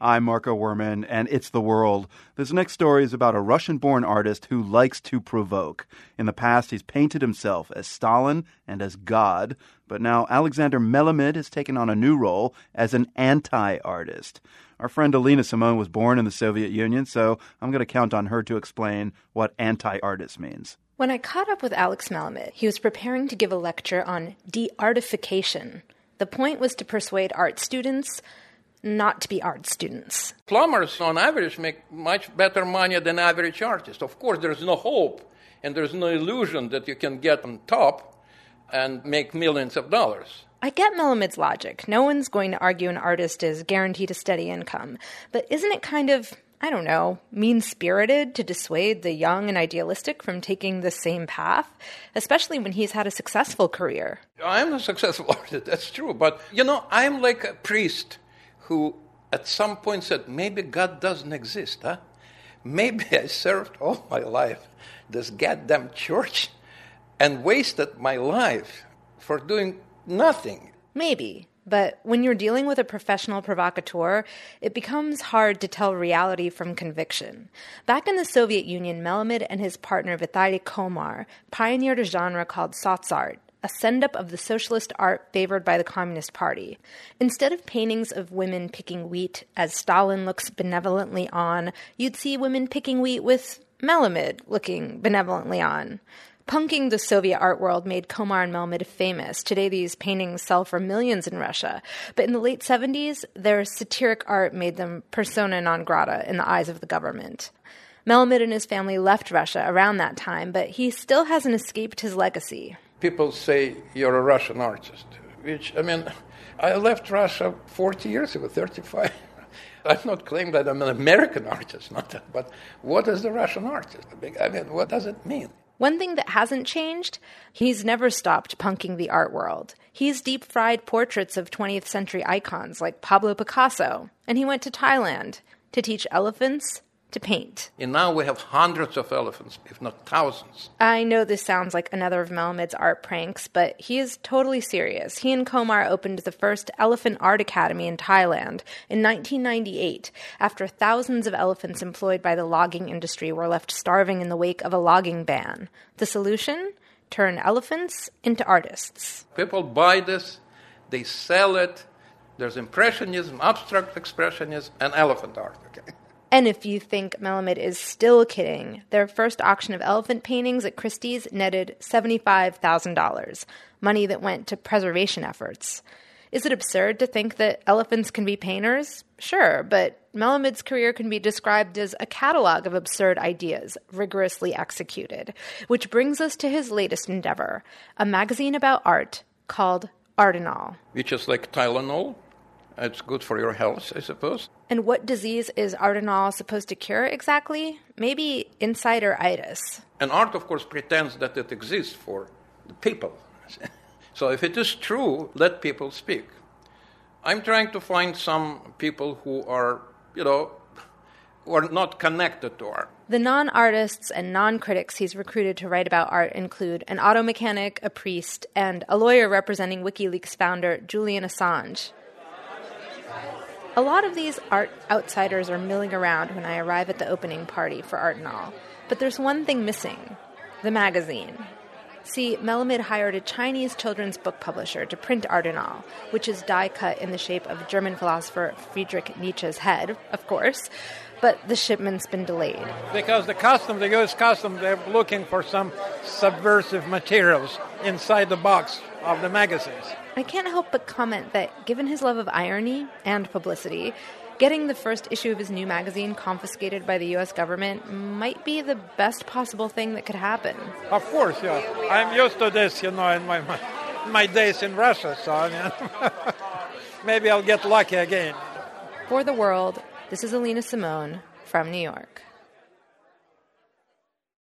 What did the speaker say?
I'm Marco Werman, and it's The World. This next story is about a Russian-born artist who likes to provoke. In the past, he's painted himself as Stalin and as God, but now Alexander Melamed has taken on a new role as an anti-artist. Our friend Alina Simone was born in the Soviet Union, so I'm going to count on her to explain what anti-artist means. When I caught up with Alex Melamed, he was preparing to give a lecture on de-artification. The point was to persuade art students not to be art students. Plumbers, on average, make much better money than average artists. Of course, there's no hope, and there's no illusion that you can get on top and make millions of dollars. I get Melamed's logic. No one's going to argue an artist is guaranteed a steady income. But isn't it kind of, mean-spirited to dissuade the young and idealistic from taking the same path, especially when he's had a successful career? I'm a successful artist, that's true. But, I'm like a priest who at some point said, maybe God doesn't exist, huh? Maybe I served all my life this goddamn church and wasted my life for doing nothing. Maybe. But when you're dealing with a professional provocateur, it becomes hard to tell reality from conviction. Back in the Soviet Union, Melamed and his partner Vitaly Komar pioneered a genre called sotsart, a send-up of the socialist art favored by the Communist Party. Instead of paintings of women picking wheat as Stalin looks benevolently on, you'd see women picking wheat with Melamed looking benevolently on. Punking the Soviet art world made Komar and Melamed famous. Today, these paintings sell for millions in Russia. But in the late 70s, their satiric art made them persona non grata in the eyes of the government. Melamed and his family left Russia around that time, but he still hasn't escaped his legacy. People say you're a Russian artist, which, I left Russia 40 years ago, 35. I'm not claiming that I'm an American artist, not that, but what is the Russian artist? What does it mean? One thing that hasn't changed, he's never stopped punking the art world. He's deep-fried portraits of 20th century icons like Pablo Picasso, and he went to Thailand to teach elephants to paint. And now we have hundreds of elephants, if not thousands. I know this sounds like another of Melamed's art pranks, but he is totally serious. He and Komar opened the first Elephant Art Academy in Thailand in 1998, after thousands of elephants employed by the logging industry were left starving in the wake of a logging ban. The solution? Turn elephants into artists. People buy this, they sell it. There's Impressionism, Abstract Expressionism, and elephant art, okay? And if you think Melamed is still kidding, their first auction of elephant paintings at Christie's netted $75,000, money that went to preservation efforts. Is it absurd to think that elephants can be painters? Sure, but Melamed's career can be described as a catalog of absurd ideas, rigorously executed, which brings us to his latest endeavor, a magazine about art called Artinol. Which is like Tylenol. It's good for your health, I suppose. And what disease is Artinol supposed to cure exactly? Maybe insider-itis. And art, of course, pretends that it exists for the people. So if it is true, let people speak. I'm trying to find some people who are, who are not connected to art. The non-artists and non-critics he's recruited to write about art include an auto mechanic, a priest, and a lawyer representing WikiLeaks founder Julian Assange. A lot of these art outsiders are milling around when I arrive at the opening party for Artinol. But there's one thing missing: the magazine. See, Melamed hired a Chinese children's book publisher to print Artinol, which is die-cut in the shape of German philosopher Friedrich Nietzsche's head, of course, but the shipment's been delayed. Because the U.S. Customs, they're looking for some subversive materials inside the box of the magazines. I can't help but comment that, given his love of irony and publicity, getting the first issue of his new magazine confiscated by the U.S. government might be the best possible thing that could happen. Of course, yeah. I'm used to this, in my days in Russia, so maybe I'll get lucky again. For The World, this is Alina Simone from New York.